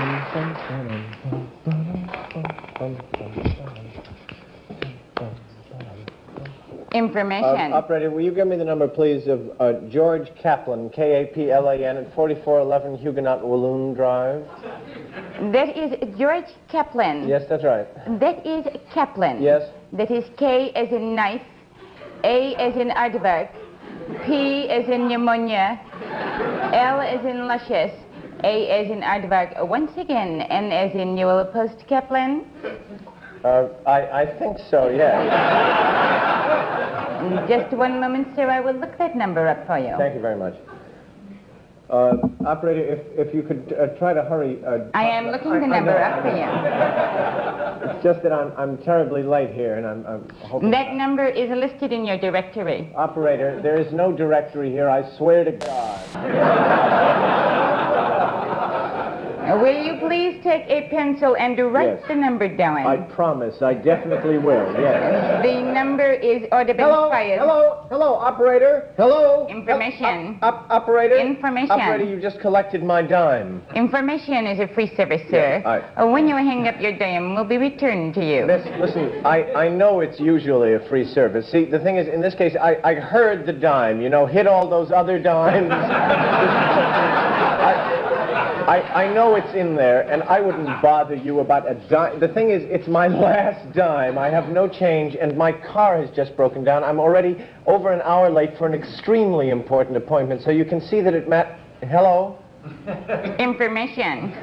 Information. Operator, will you give me the number, please, of George Kaplan, K-A-P-L-A-N, at 4411 Huguenot Walloon Drive? That is George Kaplan. Yes, that's right. That is Kaplan. Yes. That is K as in knife, A as in aardvark, P as in pneumonia, L as in luscious, A as in aardvark. Once again, N as in Newell Post Kaplan. I think so, yes. Just one moment, sir. I will look that number up for you. Thank you very much. Operator, if you could try to hurry. I am looking the number up for you. It's just that I'm terribly late here, and I'm hoping... That number is listed in your directory. Operator, there is no directory here, I swear to God. Will you please take a pencil and write Yes. the number down? I promise, I definitely will, yes. The number is Audubon Fires. Hello, operator, hello. Information. Operator. Information. Operator, you just collected my dime. Information is a free service, sir. Yes, When you hang up your dime, will be returned to you. Listen, I know it's usually a free service. See, the thing is, in this case, I heard the dime, you know, hit all those other dimes. I know it's in there, and I wouldn't bother you about a dime. The thing is, it's my last dime. I have no change, and my car has just broken down. I'm already over an hour late for an extremely important appointment, so you can see that it Hello? Information.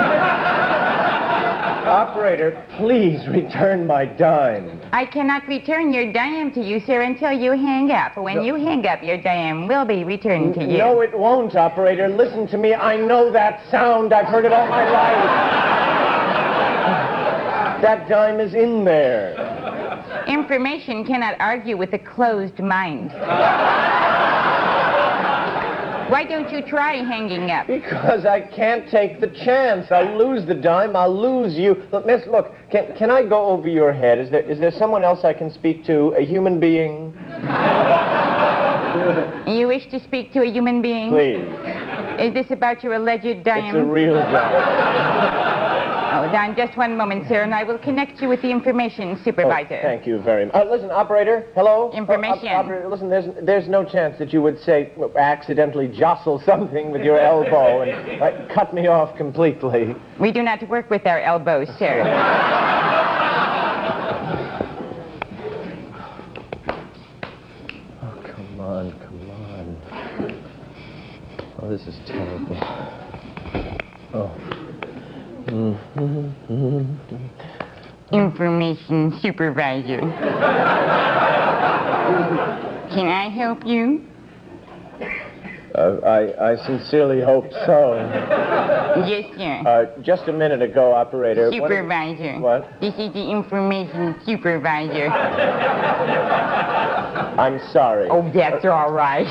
Operator, please return my dime. I cannot return your dime to you, sir, until you hang up. When you hang up, your dime will be returned to you. No, it won't, operator. Listen to me. I know that sound. I've heard it all my life. That dime is in there. Information cannot argue with a closed mind. Why don't you try hanging up? Because I can't take the chance. I'll lose the dime. I'll lose you. Look, miss, look, can I go over your head? Is there someone else I can speak to? A human being? You wish to speak to a human being? Please. Is this about your alleged dime? It's a real dime. Oh, down just one moment, sir, and I will connect you with the information supervisor. Oh, thank you very much. Listen, operator, hello? Information. Operator, listen, there's no chance that you would say, accidentally jostle something with your elbow and cut me off completely. We do not work with our elbows, sir. Oh, come on. Oh, this is terrible. Oh. Information supervisor. Can I help you? I sincerely hope so. Yes, sir. Just a minute ago, operator. Supervisor. What? This is the information supervisor. I'm sorry. Oh, that's all right.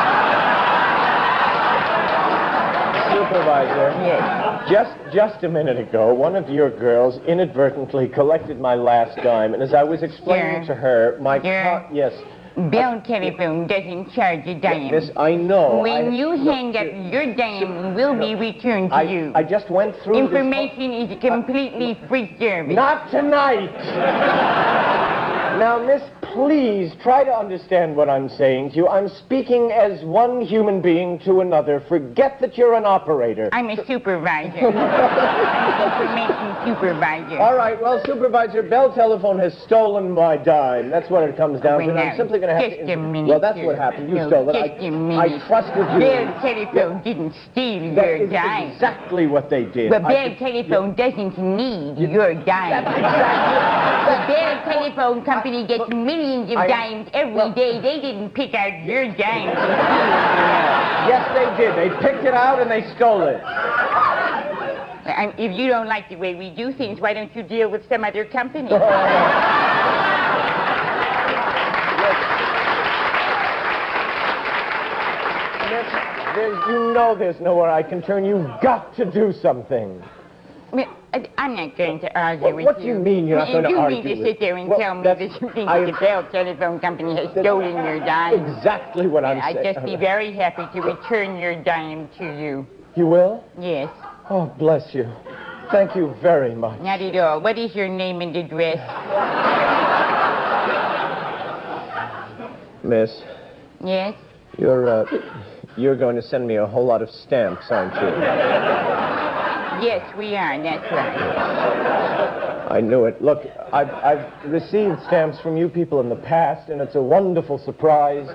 Supervisor. Yes. Just a minute ago, one of your girls inadvertently collected my last dime, and as I was explaining to her, my car... Yes. Bell telephone doesn't charge a dime. This, I know. When you hang up, your dime will be returned to you. I just went through Information is a completely free service. Not tonight! Now, miss, please try to understand what I'm saying to you. I'm speaking as one human being to another. Forget that you're an operator. I'm a supervisor. I'm an information supervisor. All right, well, Supervisor, Bell Telephone has stolen my dime. That's what it comes down to. And I'm simply going to have just to... a minute, well, that's sir. what happened. You No, stole it. just a minute. I trusted you. Bell Telephone didn't steal your dime. That is exactly what they did. But Bell Telephone doesn't need your dime. That's exactly... The Bell Telephone Company gets millions of dimes every day. They didn't pick out your dime. Yes, they did. They picked it out and they stole it. If you don't like the way we do things, why don't you deal with some other company? You know there's nowhere I can turn. You've got to do something. I'm not going to argue with you. What do you mean you're not going to argue with me? You mean to sit there and tell me that you think the Bell Telephone Company has stolen your dime? Exactly what I'm saying. I'd just be very happy to return your dime to you. You will? Yes. Oh, bless you. Thank you very much. Not at all. What is your name and address? Miss, Yes? you're going to send me a whole lot of stamps, aren't you? Yes, we are. That's right. I knew it. Look, I've received stamps from you people in the past, and it's a wonderful surprise.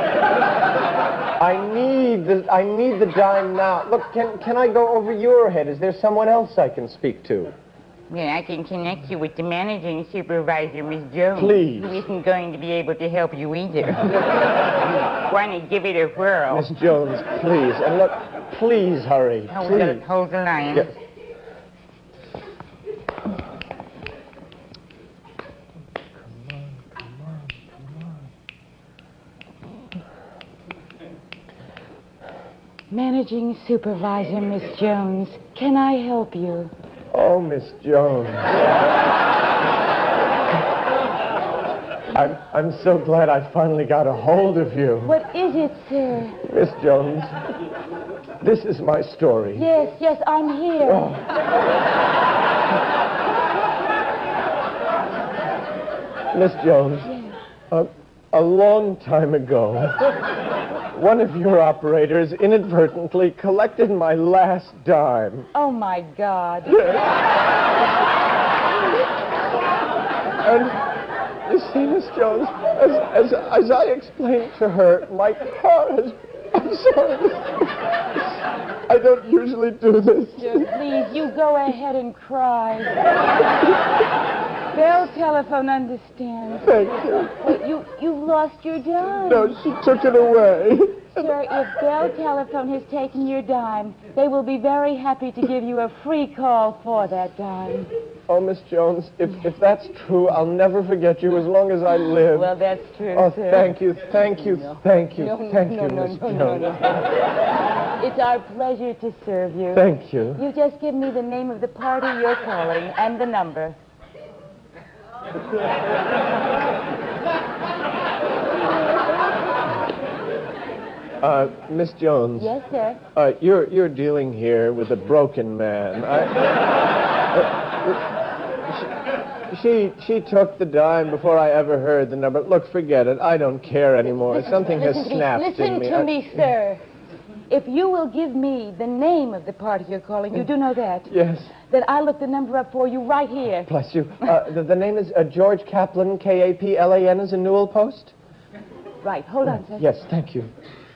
I need the dime now. Look, can I go over your head? Is there someone else I can speak to? Yeah, I can connect you with the managing supervisor, Miss Jones. Please. Who isn't going to be able to help you either. Why don't you give it a whirl? Miss Jones, please. And look, please hurry. Please. Hold the line. Yes. Managing supervisor, Miss Jones. Can I help you? Oh, Miss Jones. I'm so glad I finally got a hold of you. What is it, sir? Miss Jones, this is my story. Yes, I'm here. Oh. Miss Jones, a long time ago, one of your operators inadvertently collected my last dime. Oh, my God. And you see, Miss Jones, as I explained to her, my car has... I'm sorry. I don't usually do this. Please, you go ahead and cry. Bell Telephone understands. Thank you. But you lost your dime. No, she took it away. Sir, if Bell Telephone has taken your dime, they will be very happy to give you a free call for that dime. Oh, Miss Jones, if that's true, I'll never forget you as long as I live. Well, that's true, Oh, sir. thank you, Miss Jones. It's our pleasure to serve you. Thank you. You just give me the name of the party you're calling and the number. Miss Jones. Yes, sir. You're dealing here with a broken man. She took the dime before I ever heard the number. Look, forget it. I don't care anymore. Something has snapped in me. Listen to me, sir. If you will give me the name of the party you're calling, you do know that? Yes. Then I'll look the number up for you right here. Bless you. The name is George Kaplan, Kaplan, is in Newell Post? Right. Hold on, sir. Yes, thank you.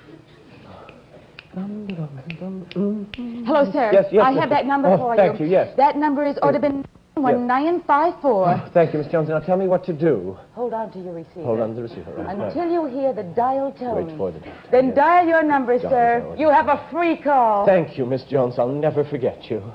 Hello, sir. Yes, I have that number for you. Thank you, yes. That number is ought to be 1954. Oh, thank you, Miss Jones. Now tell me what to do. Hold on to your receiver. Hold on to the receiver. Right. Until you hear the dial tone. Wait for the dial. Then Yes. dial your number, sir. Dial. You have a free call. Thank you, Miss Jones. I'll never forget you.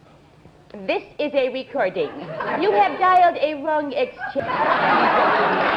This is a recording. You have dialed a wrong exchange.